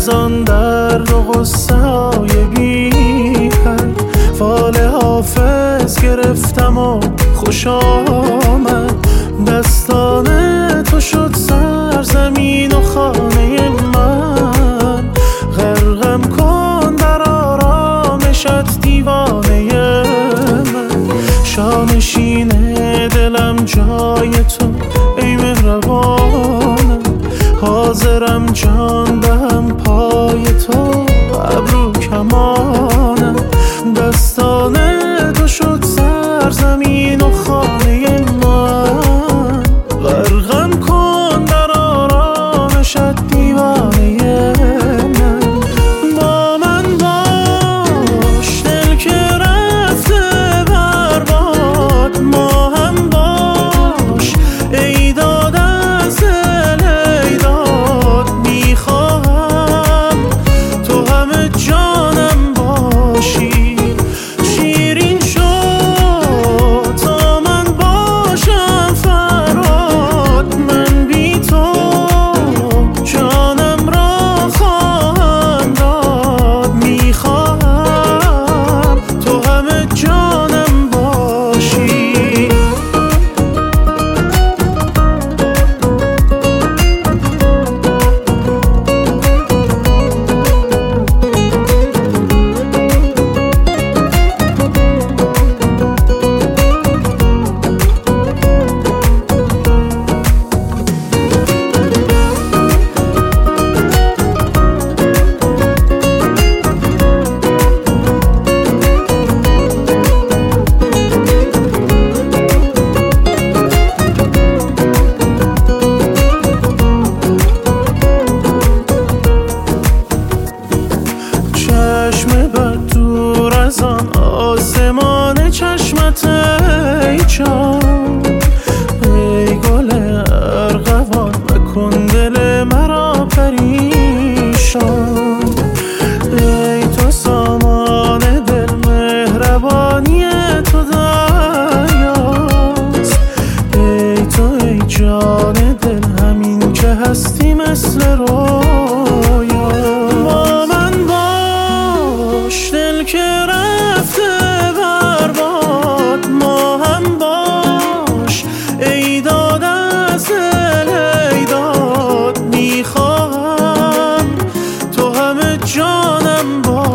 از آن درد و غصه های بی حد فال حافظ گرفتم و خوش آمد. دستان تو شد سرزمین و خانه من، غرقم کن در آرامشت دیوانه من. شانشین دلم جای تو ای مهربانم، حاضرم جان دهم پای تو ابرو کمانم. دستان تو شد سرزمین و خانه من، غرقم کن در آرامشت دیوانه من. با من باش دل که رفته برباد، ما هم باش ای داد از دل ای داد. میخواهم تو همه جانم باشی، شیرین شد تا من باشم فراد. من بی تو جانم را خواهم داد، میخواهم تو همه جانم باشی. چشم بد دور از آن آسمان چشمت ای جان، ای گل ارغوان مکن دل مرا پریشان. ای تو سامان دل مهربانی تو دریاست، ای تو ای جان دل همین که هستی مثل رویا. با من باش دل که رفته برباد، ما هم باش ای داد از دل ای داد. میخواهم تو همه جانم باش.